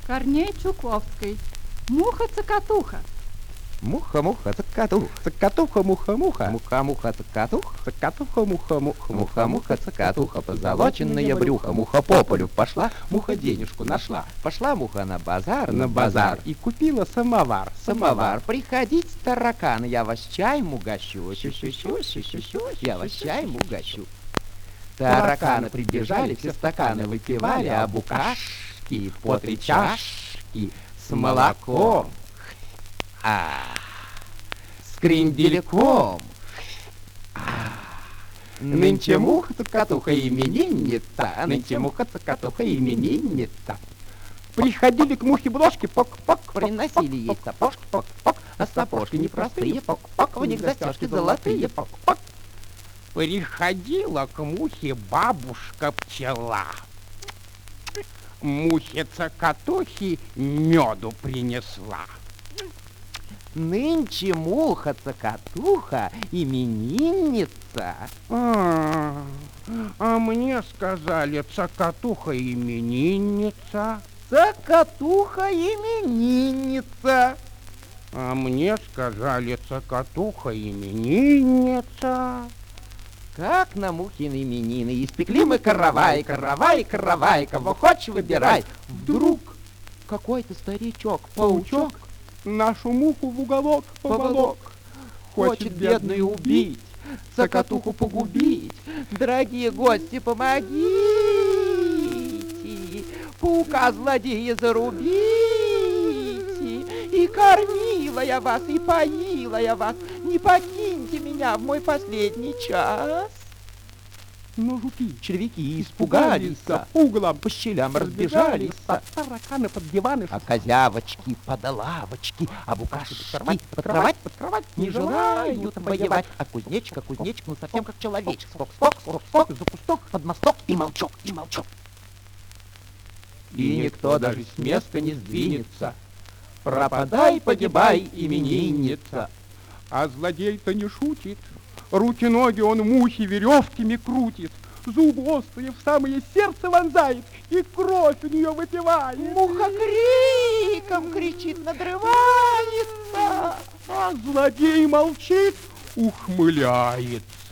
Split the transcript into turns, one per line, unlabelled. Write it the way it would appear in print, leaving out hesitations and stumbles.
Корней Чуковский. Муха-цокотуха.
Муха-муха, цокотуха, цокотуха, муха-муха, муха-муха, цокотуха, цокотуха, муха-муха, муха-муха, цокотуха, позолоченное брюхо, муха по полю пошла, муха денежку нашла. Пошла муха на базар, и купила самовар. Приходите, тараканы, я вас чаем угощу, я вас чаем угощу. Тараканы прибежали, все стаканы выпивали, а букашки по 3 чашки с молоком. С крендельком. Нынче муха-цокотуха именинница, нынче муха-цокотуха именинница. Приходили к мухе брошки, пок-пок, приносили ей сапожки, пок-пок, а сапожки непростые, пок-пок, в них застежки золотые, пок-пок.
Приходила к мухе бабушка-пчела. Мухе-цокотухе меду принесла.
Нынче муха-цокотуха именинница.
А мне сказали, цокотуха именинница.
Цокотуха именинница.
А мне сказали, цокотуха именинница.
Как на мухины именины испекли мы каравай, кого хочешь выбирай. Вдруг какой-то старичок, паучок,
Нашу муху в уголок поволок.
хочет бедную убить, цокотуху погубить. Дорогие гости, помогите, паука-злодея зарубите. И кормила я вас, и поила я вас, не покиньте меня в мой последний час.
Но жуки,
Червяки испугались,
по углам,
по щелям разбежались,
тараканы под диваны,
а козявочки под лавочки, а букашки под кровать не желают воевать. А кузнечик, ну совсем как человечек. Скок, за кусток, под мосток и молчок. И никто даже с места не сдвинется. Пропадай, погибай, именинница.
А злодей-то не шутит. Руки-ноги он мухи веревками крутит, зубы острые в самое сердце вонзает, и кровь у нее выпивает.
Муха криком кричит, надрывается,
А злодей молчит, ухмыляется.